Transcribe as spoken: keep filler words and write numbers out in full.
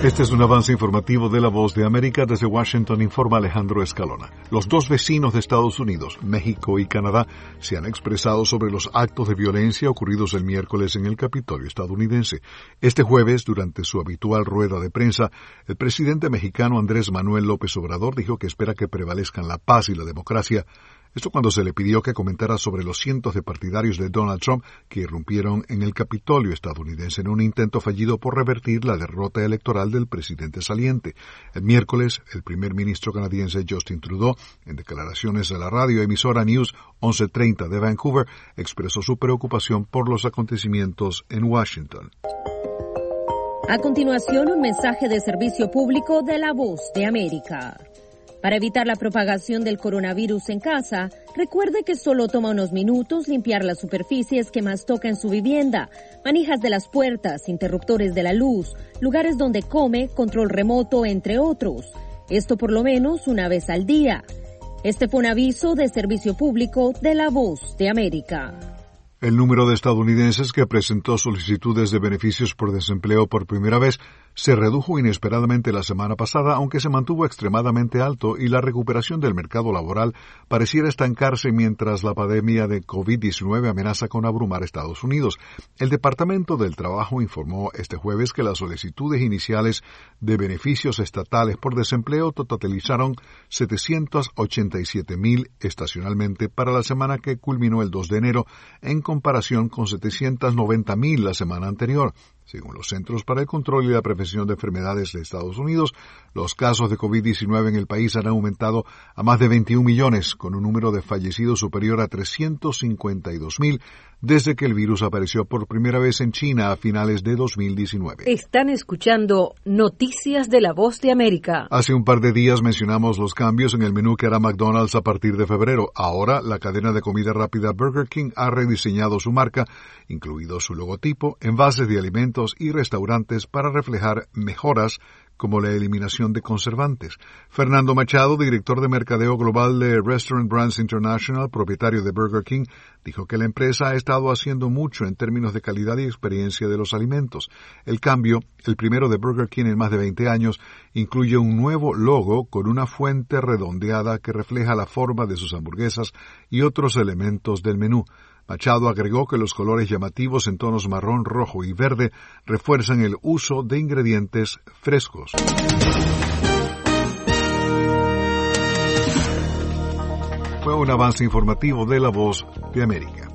Este es un avance informativo de La Voz de América. Desde Washington informa Alejandro Escalona. Los dos vecinos de Estados Unidos, México y Canadá, se han expresado sobre los actos de violencia ocurridos el miércoles en el Capitolio estadounidense. Este jueves, durante su habitual rueda de prensa, el presidente mexicano Andrés Manuel López Obrador dijo que espera que prevalezcan la paz y la democracia. Esto cuando se le pidió que comentara sobre los cientos de partidarios de Donald Trump que irrumpieron en el Capitolio estadounidense en un intento fallido por revertir la derrota electoral del presidente saliente. El miércoles, el primer ministro canadiense Justin Trudeau, en declaraciones a la radioemisora News once treinta de Vancouver, expresó su preocupación por los acontecimientos en Washington. A continuación, un mensaje de servicio público de La Voz de América. Para evitar la propagación del coronavirus en casa, recuerde que solo toma unos minutos limpiar las superficies que más toca en su vivienda, manijas de las puertas, interruptores de la luz, lugares donde come, control remoto, entre otros. Esto por lo menos una vez al día. Este fue un aviso de servicio público de La Voz de América. El número de estadounidenses que presentó solicitudes de beneficios por desempleo por primera vez se redujo inesperadamente la semana pasada, aunque se mantuvo extremadamente alto y la recuperación del mercado laboral pareciera estancarse mientras la pandemia de COVID diecinueve amenaza con abrumar Estados Unidos. El Departamento del Trabajo informó este jueves que las solicitudes iniciales de beneficios estatales por desempleo totalizaron setecientos ochenta y siete mil estacionalmente para la semana que culminó el dos de enero, en comparación con setecientos noventa mil la semana anterior. Según los Centros para el Control y la Prevención de Enfermedades de Estados Unidos, los casos de COVID diecinueve en el país han aumentado a más de veintiún millones, con un número de fallecidos superior a trescientos cincuenta y dos mil desde que el virus apareció por primera vez en China a finales de dos mil diecinueve. Están escuchando Noticias de La Voz de América. Hace un par de días mencionamos los cambios en el menú que hará McDonald's a partir de febrero. Ahora, la cadena de comida rápida Burger King ha rediseñado su marca, incluido su logotipo, envases de alimentos y restaurantes para reflejar mejoras como la eliminación de conservantes. Fernando Machado, director de mercadeo global de Restaurant Brands International, propietario de Burger King, dijo que la empresa ha estado haciendo mucho en términos de calidad y experiencia de los alimentos. El cambio, el primero de Burger King en más de veinte años, incluye un nuevo logo con una fuente redondeada que refleja la forma de sus hamburguesas y otros elementos del menú. Machado agregó que los colores llamativos en tonos marrón, rojo y verde refuerzan el uso de ingredientes frescos. Fue un avance informativo de La Voz de América.